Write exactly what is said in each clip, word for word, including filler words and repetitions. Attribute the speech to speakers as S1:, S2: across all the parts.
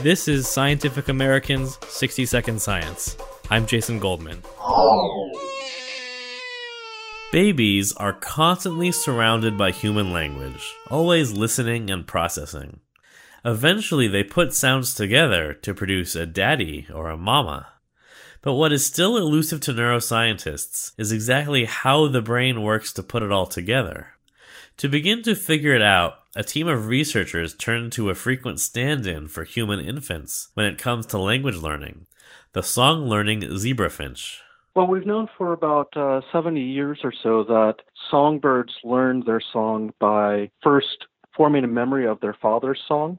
S1: This is Scientific American's sixty second Science. I'm Jason Goldman. Babies are constantly surrounded by human language, always listening and processing. Eventually, they put sounds together to produce a daddy or a mama. But what is still elusive to neuroscientists is exactly how the brain works to put it all together. To begin to figure it out, a team of researchers turned to a frequent stand-in for human infants when it comes to language learning, the song-learning zebrafinch.
S2: Well, we've known for about uh, seventy years or so that songbirds learn their song by first forming a memory of their father's song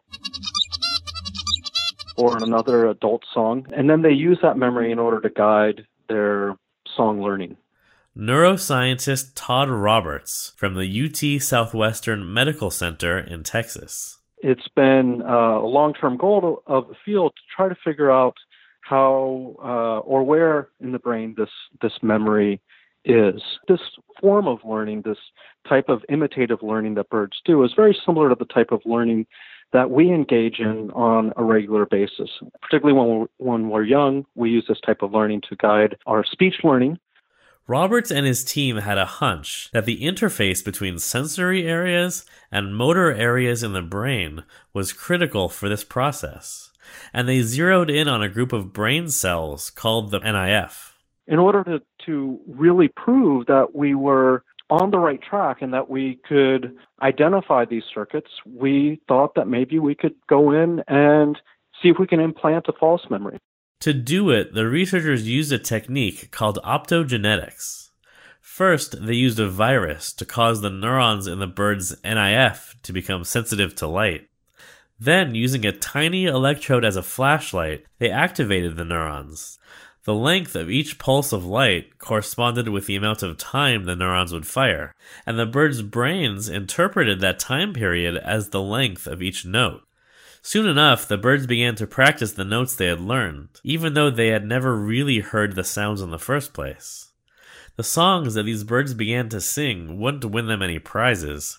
S2: or another adult song, and then they use that memory in order to guide their song learning.
S1: Neuroscientist Todd Roberts from the U T Southwestern Medical Center in Texas.
S2: It's been uh, a long-term goal of the field to try to figure out how uh, or where in the brain this, this memory is. This form of learning, this type of imitative learning that birds do, is very similar to the type of learning that we engage in on a regular basis. Particularly when we're, when we're young, we use this type of learning to guide our speech learning.
S1: Roberts and his team had a hunch that the interface between sensory areas and motor areas in the brain was critical for this process, and they zeroed in on a group of brain cells called the N I F.
S2: In order to, to really prove that we were on the right track and that we could identify these circuits, we thought that maybe we could go in and see if we can implant a false memory.
S1: To do it, the researchers used a technique called optogenetics. First, they used a virus to cause the neurons in the bird's N I F to become sensitive to light. Then, using a tiny electrode as a flashlight, they activated the neurons. The length of each pulse of light corresponded with the amount of time the neurons would fire, and the bird's brains interpreted that time period as the length of each note. Soon enough, the birds began to practice the notes they had learned, even though they had never really heard the sounds in the first place. The songs that these birds began to sing wouldn't win them any prizes.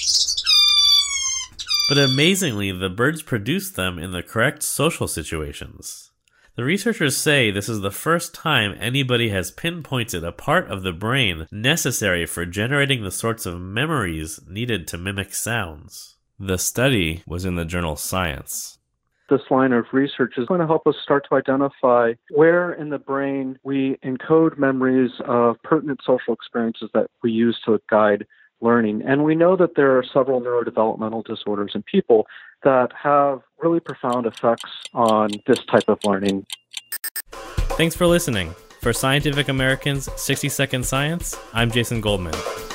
S1: But amazingly, the birds produced them in the correct social situations. The researchers say this is the first time anybody has pinpointed a part of the brain necessary for generating the sorts of memories needed to mimic sounds. The study was in the journal Science.
S2: This line of research is going to help us start to identify where in the brain we encode memories of pertinent social experiences that we use to guide learning. And we know that there are several neurodevelopmental disorders in people that have really profound effects on this type of learning.
S1: Thanks for listening. For Scientific American's sixty second Science, I'm Jason Goldman.